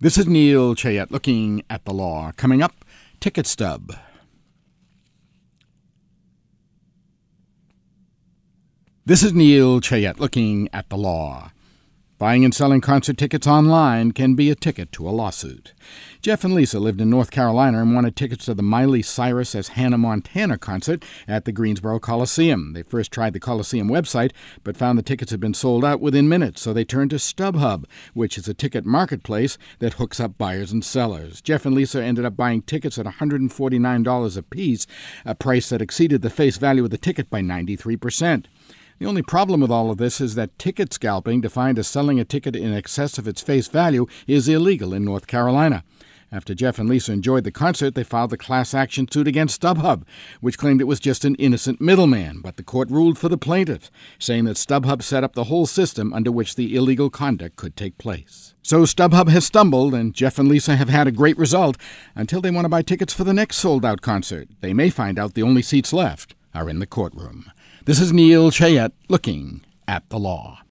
This is Neil Chayette looking at the law. Coming up, ticket stub. This is Neil Chayette looking at the law. Buying and selling concert tickets online can be a ticket to a lawsuit. Jeff and Lisa lived in North Carolina and wanted tickets to the Miley Cyrus as Hannah Montana concert at the Greensboro Coliseum. They first tried the Coliseum website, but found the tickets had been sold out within minutes, so they turned to StubHub, which is a ticket marketplace that hooks up buyers and sellers. Jeff and Lisa ended up buying tickets at $149 apiece, a price that exceeded the face value of the ticket by 93%. The only problem with all of this is that ticket scalping, defined as selling a ticket in excess of its face value, is illegal in North Carolina. After Jeff and Lisa enjoyed the concert, they filed a class action suit against StubHub, which claimed it was just an innocent middleman, but the court ruled for the plaintiff, saying that StubHub set up the whole system under which the illegal conduct could take place. So StubHub has stumbled, and Jeff and Lisa have had a great result until they want to buy tickets for the next sold-out concert. They may find out the only seats left are in the courtroom. This is Neil Chayette looking at the law.